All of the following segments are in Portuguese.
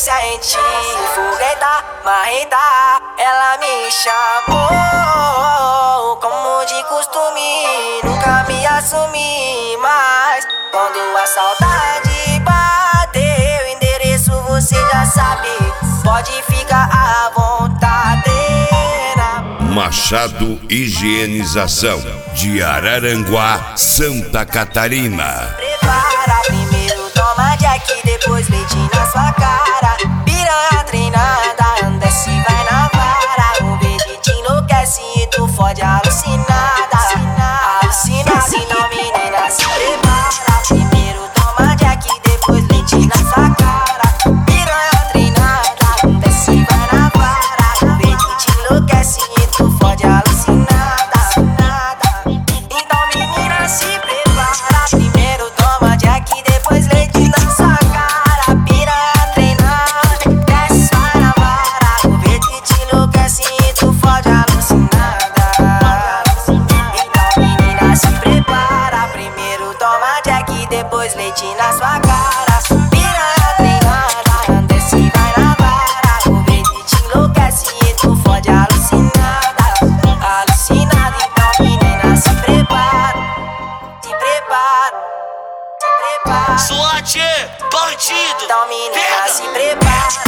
indecente, fogueta, marreta. Ela me chamou como de costume, nunca me assumi. Mas quando a saudade bateu, endereço você já sabe, pode ficar à vontade. Machado Higienização, de Araranguá, Santa Catarina. Prepara, primeiro toma Jack, depois leite na sua cara. Piranha treinada, desce e vai na vara. O verde te enlouquece e tu fode alucinada. Alucinada, então menina se prepara. Primeiro toma Jack, depois leite na sua cara. Piranha treinada, desce e vai na vara. O verde te enlouquece e tu fode alucinada. Então menina se prepara. Primeiro toma Jack, depois leite na sua cara. Piranha treinada, desce vai na vara. O verde te enlouquece e tu fode alucinada. Então menina se prepara. Primeiro toma Jack, depois leite na sua cara. Piranha treinada, desce e vai na vara. O verde te enlouquece e tu fode alucinada. Alucinada, então menina se prepara. Se prepara, se prepara. SWAT, bandido. Então menina se prepara.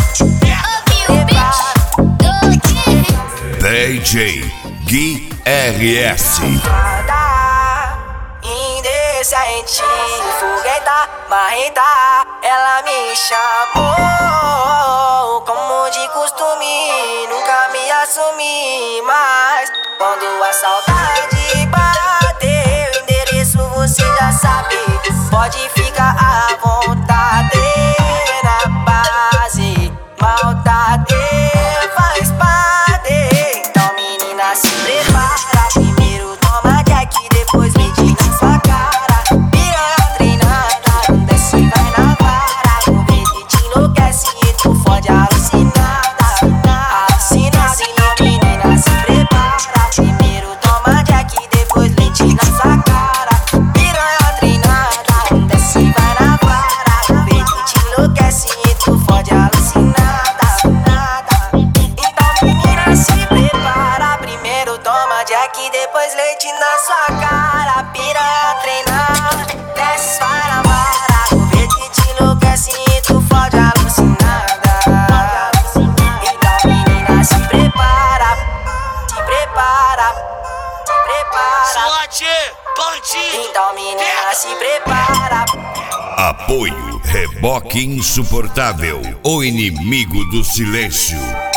DJ Gui RS. Indecente, fogueta, marreta. Ela me chamou como de costume, nunca me assumi. Mas quando a saudade bateu, endereço você já sabe, pode ficar à vontade. Na base, maldade faz parte. Então menina se prepara. Primeiro toma Jack, depois leite na sua cara. Piranha treinada, desce e vai na vara. O verde te enlouquece e tu fode alucinada. Alucinada, então menina se prepara. Primeiro toma Jack, depois leite na sua cara. Piranha treinada, desce e vai na vara. O verde te enlouquece e tu fode alucinada. Então menina se prepara. Primeiro toma Jack, depois leite na sua cara. Piranha treinada, desce vai na vara. O verde te enlouquece e tu fode alucinada. Então menina se prepara. Se prepara, se prepara. SWAT, bandido. Então menina se prepara. Apoio Reboque Insuportável, o inimigo do silêncio.